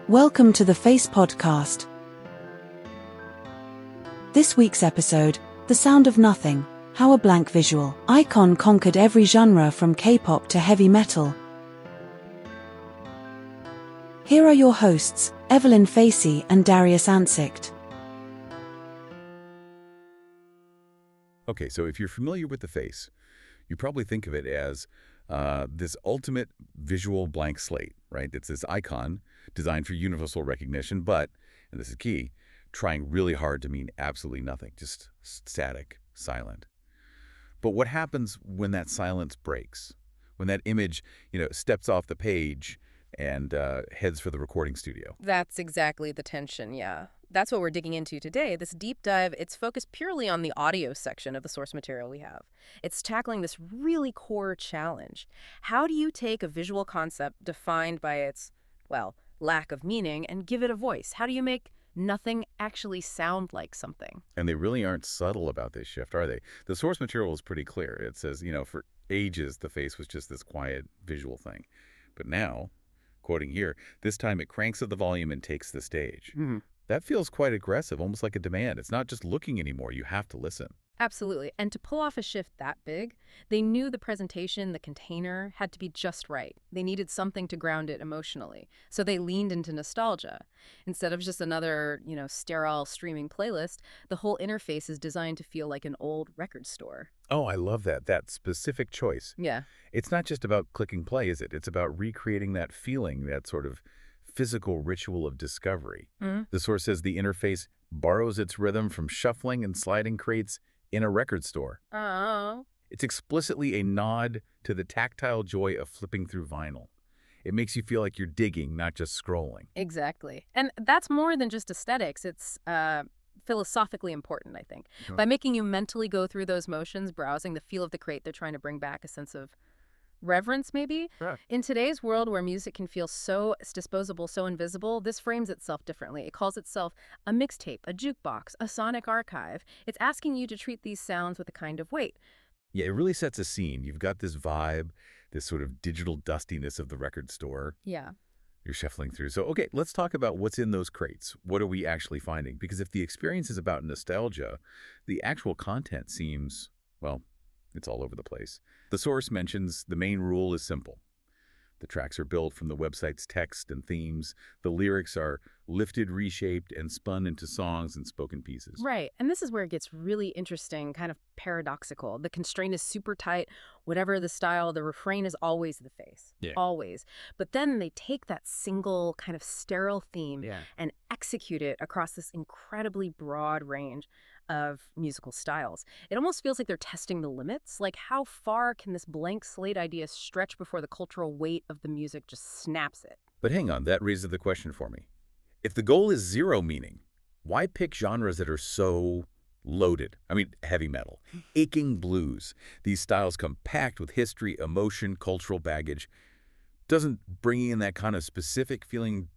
Welcome to the Face Podcast. This week's episode, The Sound of Nothing, how a blank visual icon conquered every genre from K-pop to heavy metal. Here are your hosts, Evelyn Facey and Darius Ansicht. Okay, so if you're familiar with the face, you probably think of it as this ultimate visual blank slate, right? It's this icon designed for universal recognition, but, and this is key, trying really hard to mean absolutely nothing, just static, silent. But what happens when that silence breaks? When that image, steps off the page and heads for the recording studio? That's exactly the tension, yeah. That's what we're digging into today. This deep dive, it's focused purely on the audio section of the source material we have. It's tackling this really core challenge. How do you take a visual concept defined by its, lack of meaning and give it a voice? How do you make nothing actually sound like something? And they really aren't subtle about this shift, are they? The source material is pretty clear. It says, for ages, the face was just this quiet visual thing. But now, quoting here, this time it cranks up the volume and takes the stage. Mm-hmm. That feels quite aggressive, almost like a demand. It's not just looking anymore. You have to listen. Absolutely. And to pull off a shift that big, they knew the presentation, the container, had to be just right. They needed something to ground it emotionally. So they leaned into nostalgia. Instead of just another, sterile streaming playlist, the whole interface is designed to feel like an old record store. Oh, I love that specific choice. Yeah. It's not just about clicking play, is it? It's about recreating that feeling, that sort of physical ritual of discovery. Mm-hmm. The source says the interface borrows its rhythm from shuffling and sliding crates in a record store. Oh. It's explicitly a nod to the tactile joy of flipping through vinyl. It makes you feel like you're digging, not just scrolling. Exactly. And that's more than just aesthetics. It's philosophically important, I think. Sure. By making you mentally go through those motions, browsing the feel of the crate, they're trying to bring back a sense of reverence, maybe? Correct. In today's world where music can feel so disposable, so invisible, this frames itself differently. It calls itself a mixtape, a jukebox, a sonic archive. It's asking you to treat these sounds with a kind of weight. Yeah, it really sets a scene. You've got this vibe, this sort of digital dustiness of the record store. Yeah. You're shuffling through. So, okay, let's talk about what's in those crates. What are we actually finding? Because if the experience is about nostalgia, the actual content seems, it's all over the place. The source mentions the main rule is simple. The tracks are built from the website's text and themes. The lyrics are lifted, reshaped, and spun into songs and spoken pieces. Right. And this is where it gets really interesting, kind of paradoxical. The constraint is super tight. Whatever the style, the refrain is always the face. Yeah. Always. But then they take that single kind of sterile theme and execute it across this incredibly broad range of musical styles. It almost feels like they're testing the limits. Like, how far can this blank slate idea stretch before the cultural weight of the music just snaps it? But hang on, that raises the question for me. If the goal is zero meaning, why pick genres that are so loaded? I mean, heavy metal, aching blues. These styles come packed with history, emotion, cultural baggage. Doesn't bringing in that kind of specific feeling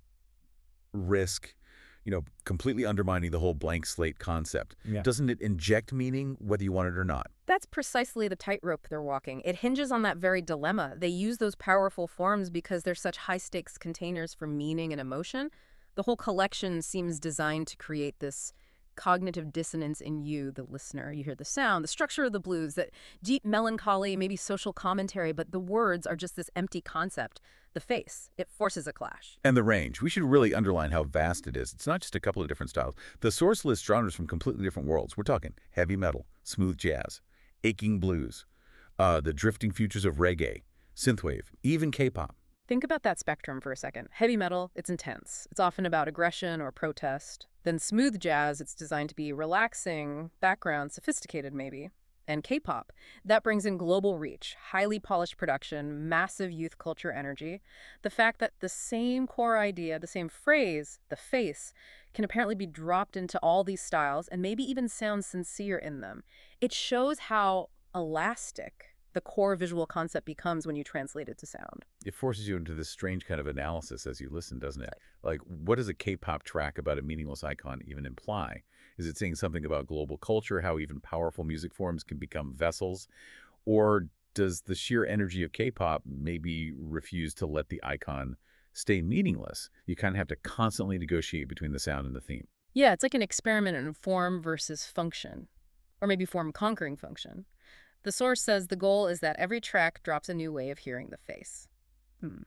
risk, completely undermining the whole blank slate concept? Yeah. Doesn't it inject meaning whether you want it or not? That's precisely the tightrope they're walking. It hinges on that very dilemma. They use those powerful forms because they're such high-stakes containers for meaning and emotion. The whole collection seems designed to create this cognitive dissonance in you, the listener. You hear the sound, the structure of the blues, that deep melancholy, maybe social commentary, but the words are just this empty concept. The face, it forces a clash. And the range. We should really underline how vast it is. It's not just a couple of different styles. The source lists genres from completely different worlds. We're talking heavy metal, smooth jazz, aching blues, the drifting futures of reggae, synthwave, even K-pop. Think about that spectrum for a second. Heavy metal, it's intense. It's often about aggression or protest. Then smooth jazz, it's designed to be relaxing, background, sophisticated maybe. And K-pop, that brings in global reach, highly polished production, massive youth culture energy. The fact that the same core idea, the same phrase, the face, can apparently be dropped into all these styles and maybe even sound sincere in them. It shows how elastic the core visual concept becomes when you translate it to sound. It forces you into this strange kind of analysis as you listen, doesn't it? Like, what does a K-pop track about a meaningless icon even imply? Is it saying something about global culture, how even powerful music forms can become vessels? Or does the sheer energy of K-pop maybe refuse to let the icon stay meaningless, you kind of have to constantly negotiate between the sound and the theme. Yeah, it's like an experiment in form versus function, or maybe form conquering function. The source says the goal is that every track drops a new way of hearing the face. Hmm.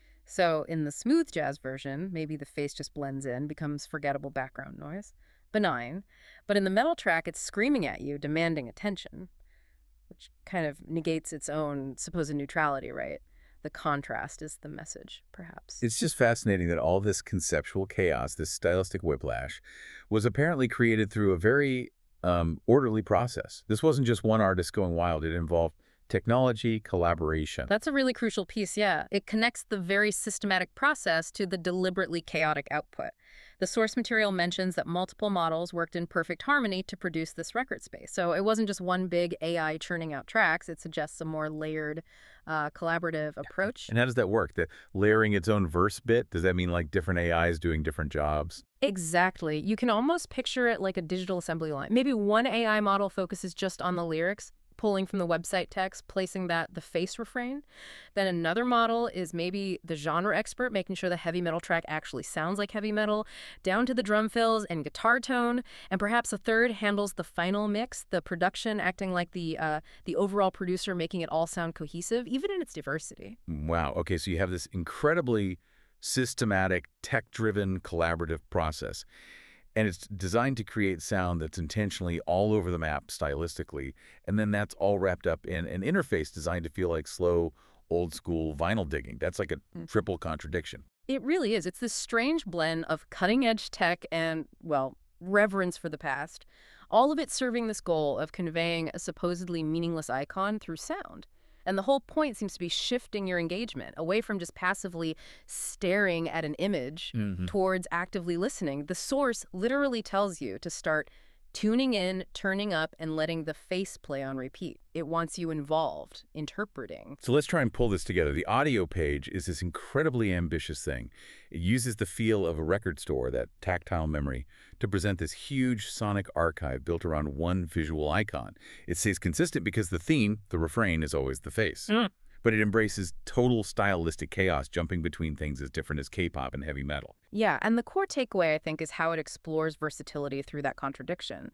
So in the smooth jazz version, maybe the face just blends in, becomes forgettable background noise. Benign. But in the metal track, it's screaming at you, demanding attention, which kind of negates its own supposed neutrality, right? The contrast is the message, perhaps. It's just fascinating that all this conceptual chaos, this stylistic whiplash, was apparently created through a very orderly process. This wasn't just one artist going wild. It involved technology, collaboration. That's a really crucial piece, yeah. It connects the very systematic process to the deliberately chaotic output. The source material mentions that multiple models worked in perfect harmony to produce this record space. So it wasn't just one big AI churning out tracks. It suggests a more layered, collaborative approach. And how does that work? The layering its own verse bit? Does that mean like different AIs doing different jobs? Exactly. You can almost picture it like a digital assembly line. Maybe one AI model focuses just on the lyrics, pulling from the website text, placing the face refrain. Then another model is maybe the genre expert, making sure the heavy metal track actually sounds like heavy metal, down to the drum fills and guitar tone. And perhaps a third handles the final mix, the production, acting like the overall producer, making it all sound cohesive, even in its diversity. Wow. Okay, so you have this incredibly systematic, tech-driven, collaborative process. And it's designed to create sound that's intentionally all over the map stylistically, and then that's all wrapped up in an interface designed to feel like slow, old-school vinyl digging. That's like a triple contradiction. It really is. It's this strange blend of cutting-edge tech and, well, reverence for the past, all of it serving this goal of conveying a supposedly meaningless icon through sound. And the whole point seems to be shifting your engagement away from just passively staring at an image towards actively listening. The source literally tells you to start tuning in, turning up, and letting the face play on repeat. It wants you involved, interpreting. So let's try and pull this together. The audio page is this incredibly ambitious thing. It uses the feel of a record store, that tactile memory, to present this huge sonic archive built around one visual icon. It stays consistent because the theme, the refrain, is always the face. But it embraces total stylistic chaos, jumping between things as different as K-pop and heavy metal. Yeah, and the core takeaway, I think, is how it explores versatility through that contradiction.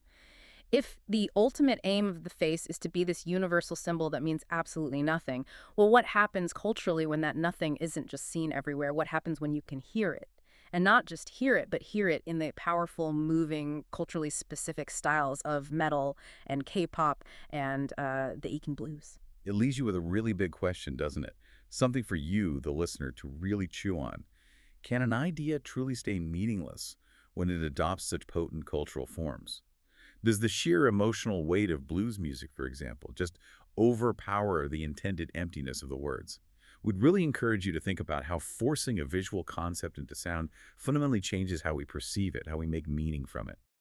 If the ultimate aim of the face is to be this universal symbol that means absolutely nothing, well, what happens culturally when that nothing isn't just seen everywhere? What happens when you can hear it? And not just hear it, but hear it in the powerful, moving, culturally specific styles of metal and K-pop and the Eking blues. It leaves you with a really big question, doesn't it? Something for you, the listener, to really chew on. Can an idea truly stay meaningless when it adopts such potent cultural forms? Does the sheer emotional weight of blues music, for example, just overpower the intended emptiness of the words? We'd really encourage you to think about how forcing a visual concept into sound fundamentally changes how we perceive it, how we make meaning from it.